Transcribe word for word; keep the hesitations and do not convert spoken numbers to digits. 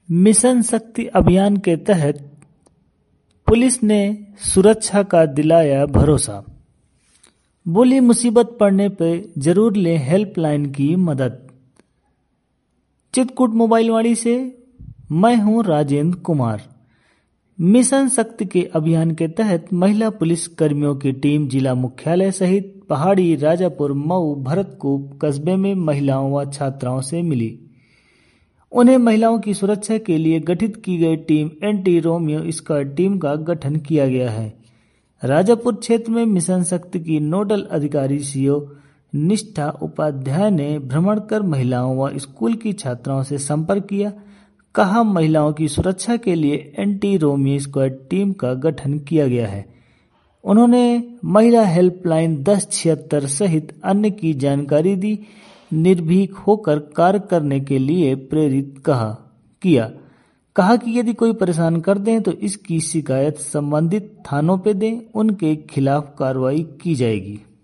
Mission शक्ति अभियान के तहत पुलिस ने सुरक्षा का दिलाया भरोसा। बोली मुसीबत पड़ने पर जरूर लें हेल्पलाइन की मदद। चित्रकूट मोबाइल वाणी से मैं हूं राजेंद्र कुमार। मिशन शक्ति के अभियान के तहत महिला पुलिस कर्मियों की टीम जिला मुख्यालय सहित पहाड़ी, राजापुर, मऊ, भरतकूप कस्बे में महिलाओं व छात्राओं से मिली। उन्हें महिलाओं की सुरक्षा के लिए गठित की गई team anti Romeo squad team का गठन किया गया है। राजापुर क्षेत्र में मिशन शक्ति की नोडल अधिकारी सीओ निष्ठा उपाध्याय ने भ्रमण कर महिलाओं व स्कूल की छात्राओं से संपर्क किया। कहा, महिलाओं की सुरक्षा के लिए एंटी रोमियो स्क्वाड टीम का गठन किया गया है। उन्होंने महिला हेल्पलाइन दस छिहत्तर सहित अन्य की जानकारी दी। निर्भीक होकर कार्य करने के लिए प्रेरित कहा किया कहा कि यदि कोई परेशान कर दें तो इसकी शिकायत संबंधित थानों पे दें, उनके खिलाफ कार्रवाई की जाएगी।